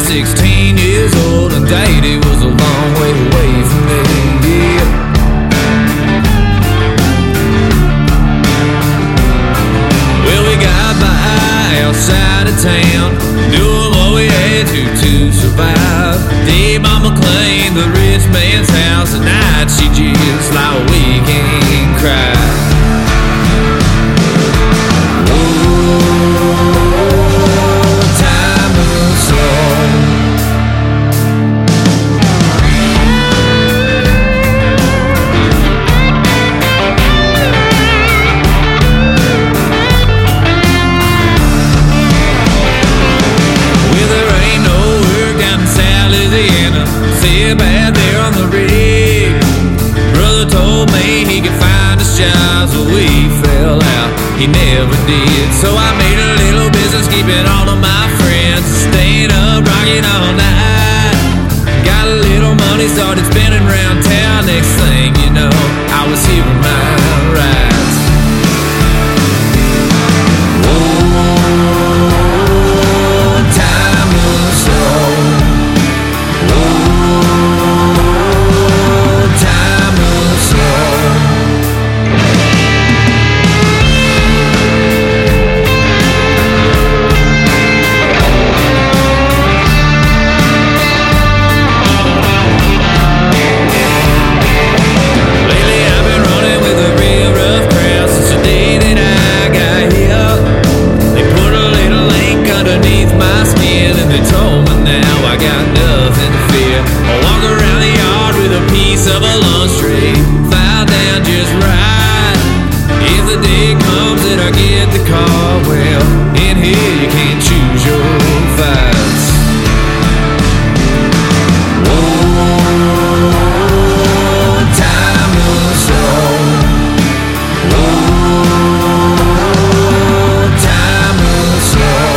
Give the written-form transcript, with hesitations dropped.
16 years old, and Daddy was a long way away from me. Yeah. Well, we got by outside of town, doing what we had to survive. Day Mama claimed the rich man's house, at night she just like a weekend cry. Bad there on the rig. Brother told me he could find us jobs, but we fell out, he never did. So I made a little business keeping all of my friends, staying up, rocking all night. Got a little money, started spending around town. Next thing you know, I was here with my rides. Oh, time was slow. Of a lunch tray, file down just right. If the day comes that I get the car, well, in here you can't choose your fights. Oh, time was slow. Oh, time was slow.